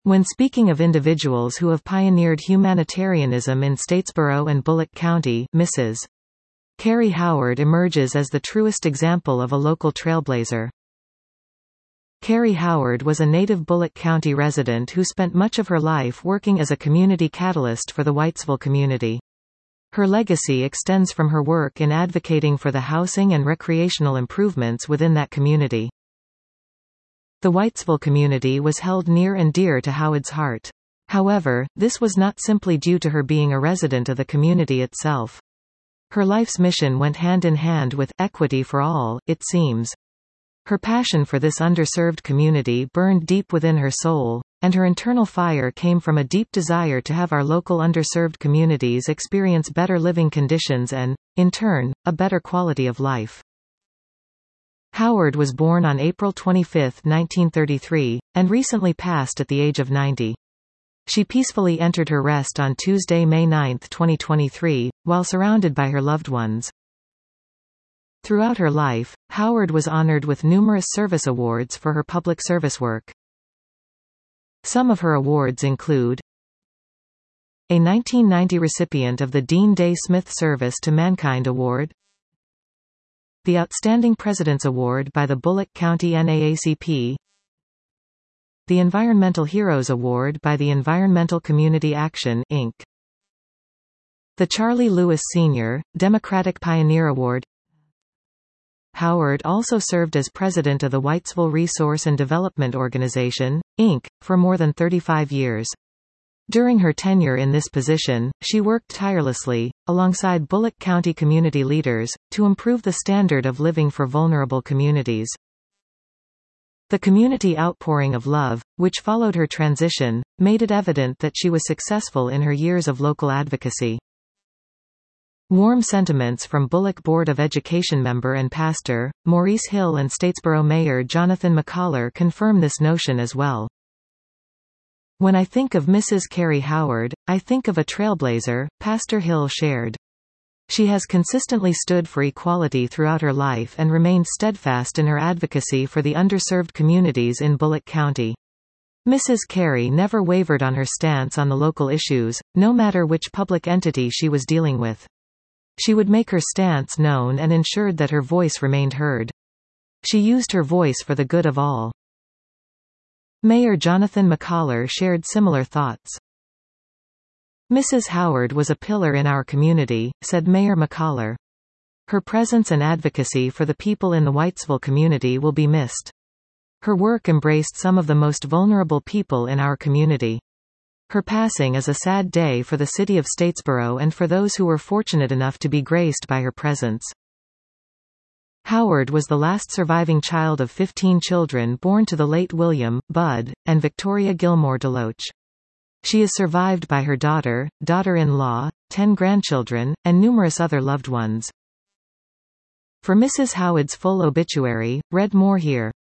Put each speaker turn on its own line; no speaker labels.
When speaking of individuals who have pioneered humanitarianism in Statesboro and Bullock County, Mrs. Carrie Howard emerges as the truest example of a local trailblazer. Carrie Howard was a native Bullock County resident who spent much of her life working as a community catalyst for the Whitesville community. Her legacy extends from her work in advocating for the housing and recreational improvements within that community. The Whitesville community was held near and dear to Howard's heart. However, this was not simply due to her being a resident of the community itself. Her life's mission went hand in hand with equity for all, it seems. Her passion for this underserved community burned deep within her soul, and her internal fire came from a deep desire to have our local underserved communities experience better living conditions and, in turn, a better quality of life. Howard was born on April 25, 1933, and recently passed at the age of 90. She peacefully entered her rest on Tuesday, May 9, 2023, while surrounded by her loved ones. Throughout her life, Howard was honored with numerous service awards for her public service work. Some of her awards include a 1990 recipient of the Dean Day Smith Service to Mankind Award, the Outstanding President's Award by the Bullock County NAACP, the Environmental Heroes Award by the Environmental Community Action, Inc., the Charlie Lewis Sr. Democratic Pioneer Award. Howard also served as president of the Whitesville Resource and Development Organization, Inc., for more than 35 years. During her tenure in this position, she worked tirelessly, alongside Bullock County community leaders, to improve the standard of living for vulnerable communities. The community outpouring of love, which followed her transition, made it evident that she was successful in her years of local advocacy. Warm sentiments from Bullock Board of Education member and pastor, Maurice Hill, and Statesboro Mayor Jonathan McCollar confirm this notion as well. When I think of Mrs. Carrie Howard, I think of a trailblazer, Pastor Hill shared. She has consistently stood for equality throughout her life and remained steadfast in her advocacy for the underserved communities in Bullock County. Mrs. Carrie never wavered on her stance on the local issues, no matter which public entity she was dealing with. She would make her stance known and ensured that her voice remained heard. She used her voice for the good of all. Mayor Jonathan McCollar shared similar thoughts. Mrs. Howard was a pillar in our community, said Mayor McCollar. Her presence and advocacy for the people in the Whitesville community will be missed. Her work embraced some of the most vulnerable people in our community. Her passing is a sad day for the city of Statesboro and for those who were fortunate enough to be graced by her presence. Howard was the last surviving child of 15 children born to the late William, Bud, and Victoria Gilmore DeLoach. She is survived by her daughter, daughter-in-law, 10 grandchildren, and numerous other loved ones. For Mrs. Howard's full obituary, read more here.